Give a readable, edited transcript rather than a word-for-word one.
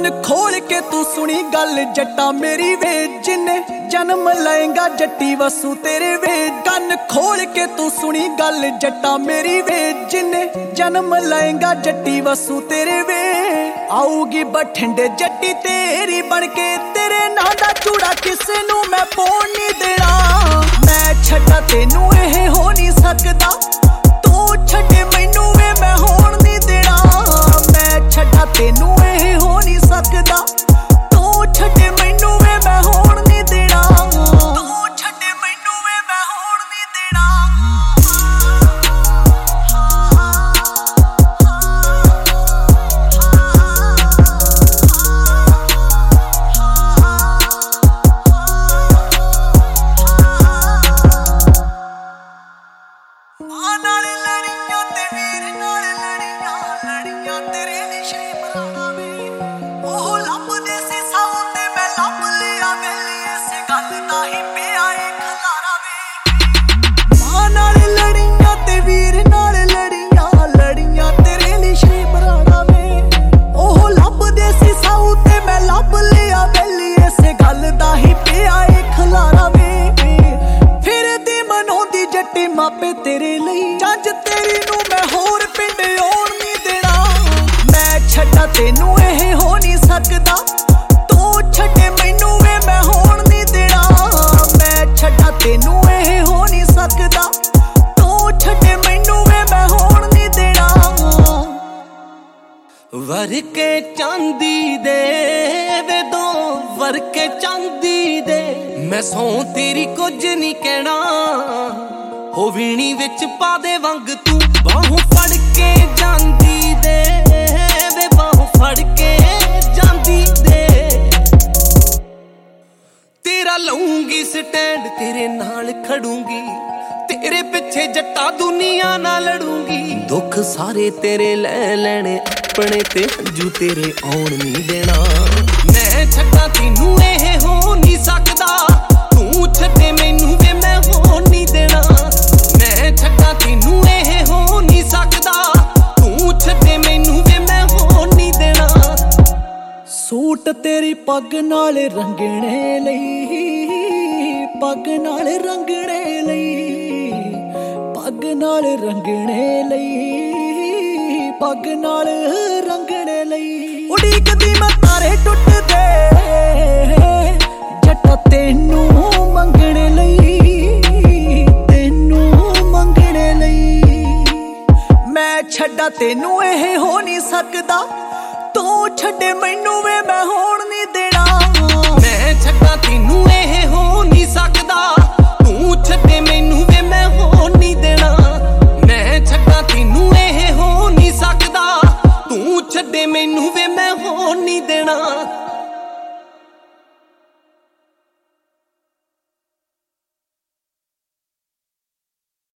ਕੰਨ ਖੋਲ ਕੇ ਤੂੰ ਸੁਣੀ ਗੱਲ ਜੱਟਾ ਮੇਰੀ ਵੇ ਜਿੰਨੇ ਜਨਮ ਲਏਗਾ ਜੱਟੀ ਵਸੂ ਤੇਰੇ ਵੇ ਕੰਨ ਖੋਲ ਕੇ ਤੂੰ ਸੁਣੀ ਗੱਲ ਜੱਟਾ ਮੇਰੀ ਵੇ ਜਿੰਨੇ ਜਨਮ ਲਏਗਾ ਜੱਟੀ ਵਸੂ ਤੇਰੇ ਵੇ ਆਊਗੀ ਬਠਿੰਡੇ ਜੱਟੀ ਤੇਰੀ ਬਣ ਕੇ ਤੇਰੇ ਨਾਂ ਦਾ ਚੂੜਾ ਕਿਸੇ ਨੂੰ ਮੈਂ ਪਾਉਣ ਨਹੀਂ ਦੇਣਾ ਮੈਂ ਛੱਡਾਂ ਤੈਨੂੰ ਇਹ ਹੋ ਨਹੀਂ ਸਕਦਾ ਤੂੰ ਛੱਡੇ ਮੈਨੂੰ ਵੇ ਮੈਂ ਹੋਣ ਨਹੀਂ ਦੇਣਾ ਮੈਂ ਛੱਡਾਂ ਤੈਨੂੰ ਇਹ ਹੋ ਨਹੀਂ ਸਕਦਾ ਤੂੰ ਛੱਡੇ ਮੈਨੂੰ ਵੇ ਮੈਂ ਹੋਣ ਨਹੀਂ ਦੇਣਾ ਤੂੰ ਛੱਡੇ ਮੈਨੂੰ ਵੇ ਮੈਂ ਹੋਣ ਨਹੀਂ ਦੇਣਾ ਨਾਲ ਲੜੀਆਂ ਤੇ ਵੀਰ ਨਾਲ ਲੜੀਆਂ ਤੇਰੇ ਨਿਸ਼ੇ ਬਰਾਣਾ ਵੇ ਉਹ ਲੱਭਦੇ ਸੀ ਸੌ ਤੇ ਮੈਂ ਲੱਭ ਲਿਆ ਵੇਲੀ ਇਸੇ ਗੱਲ ਦਾ ਹੀ ਪਿਆ ਏ ਖਲਾਰਾ ਵੇ ਮਾਂ ਨਾਲ ਲੜੀਆਂ ਤੇ ਵੀਰ ਨਾਲ ਲੜੀਆਂ ਤੇਰੇ ਨਿਸ਼ੇ ਬਰਾਣਾ ਵੇ ਉਹ ਲੱਭਦੇ ਸੀ ਸੌ ਤੇ ਮੈਂ ਲੱਭ ਲਿਆ ਵੇਲੀ ਇਸੇ ਗੱਲ ਦਾ ਹੀ ਪਿਆ ਏ ਖਲਾਰਾ ਵੇ ਫਿਰਦੀ ਮਨਾਉਂਦੀ ਜੱਟੀ ਮਾਪੇ ਤੇਰੇ ਲਈ ਜੱਜ ਤੇਰੀ ਨੂੰ ਮੈਂ ਹੋਰ ਪਿੰਡ ਆਉਣ ਨਹੀਂ ਦੇਣਾ ਮੈਂ ਛੱਡਾਂ ਤੈਨੂੰ ਇਹ ਹੋ ਨਹੀਂ ਸਕਦਾ ਤੂੰ ਛੱਡੇ ਮੈਨੂੰ ਵੇ ਮੈਂ ਹੋਣ ਨਹੀਂ ਦੇਣਾ ਮੈਂ ਛੱਡਾਂ ਤੈਨੂੰ ਇਹ ਹੋ ਨਹੀਂ ਸਕਦਾ ਤੂੰ ਛੱਡੇ ਮੈਨੂੰ ਵੇ ਮੈਂ ਹੋਣ ਨਹੀਂ ਦੇਣਾ ਵਰ ਕੇ ਚਾਂਦੀ ਦੇ ਵੇ ਦੋ ਵਰ ਕੇ ਚਾਂਦੀ ਦੇ ਮੈਂ ਸੌਂ ਤੇਰੀ ਕੁਝ ਨਹੀਂ ਕਹਿਣਾ ਹੋ ਵੀਣੀ ਵਿੱਚ ਪਾ ਦੇ ਵੰਗ ਤੂੰ ਬਾਹੋਂ ਫੜ ਕੇ ਜਾਂਦੀ ਦੇ ਵੇ ਬਾਹੋਂ ਫੜ ਕੇ ਜਾਂਦੀ ਦੇ ਤੇਰਾ ਲਊਂਗੀ ਸਟੈਂਡ ਤੇਰੇ ਨਾਲ ਖੜੂੰਗੀ ਤੇਰੇ ਪਿੱਛੇ ਜੱਟਾ ਦੁਨੀਆ ਨਾਲ ਲੜੂੰਗੀ ਦੁੱਖ ਸਾਰੇ ਤੇਰੇ ਲੈ ਲੈਣੇ ਆਪਣੇ ਤੇ ਹੰਝੂ ਤੇਰੇ ਆਉਣ ਨਹੀਂ ਦੇਣਾ ਮੈਂ ਛੱਡਾਂ ਤੈਨੂੰ ਇਹ ਹੋ ਨਹੀਂ ਸਕਦਾ ਤੂੰ ਛੱਡੇ ਮੈਨੂੰ ਵੇ ਮੈਂ ਹੋਣ ਨਹੀਂ ਦੇਣਾ ਮੈਂ ਛੱਡਾਂ ਤੈਨੂੰ ਇਹ ਹੋ ਨਹੀਂ ਸਕਦਾ ਤੂੰ ਛੱਡੇ ਮੈਨੂੰ ਵੇ ਮੈਂ ਹੋਣ ਨਹੀਂ ਦੇਣਾ ਸੂਟ ਤੇਰੀ ਪੱਗ ਨਾਲ ਰੰਗਣੇ ਲਈ ਪੱਗ ਨਾਲ ਰੰਗਣੇ ਲਈ ਪੱਗ ਨਾਲ ਰੰਗਣੇ ਲਈ ਪੱਗ ਨਾਲ ਰੰਗਣੇ ਲਈ ਉਡੀਕਦੀ ਮੈਂ ਤਾਰੇ ਟੁੱਟਦੇ ਜੱਟਾ ਤੈਨੂੰ ਮੰਗਣੇ ਲਈ ਤੈਨੂੰ ਮੰਗਣੇ ਲਈ ਮੈਂ ਛੱਡਾਂ ਤੈਨੂੰ ਇਹ ਹੋ ਨਹੀਂ ਸਕਦਾ ਤੂੰ ਛੱਡੇ ਮੈਨੂੰ ਵੇ ਮੈਂ ਹੋਣ ਨਹੀਂ ਦੇਣਾ ਮੈਂ ਛੱਡਾਂ ਤੈਨੂੰ ਇਹ ਹੋ ਨਹੀਂ ਸਕਦਾ ਤੂੰ ਛੱਡੇ ਮੈਨੂੰ ਵੇ ਮੈਂ ਹੋਣ ਨਹੀਂ ਦੇਣਾ ਮੈਂ ਛੱਡਾਂ ਤੈਨੂੰ ਇਹ ਹੋ ਨਹੀਂ ਸਕਦਾ ਤੂੰ ਛੱਡੇ ਮੈਨੂੰ ਵੇ ਮੈਂ ਹੋਣ ਨਹੀਂ ਦੇਣਾ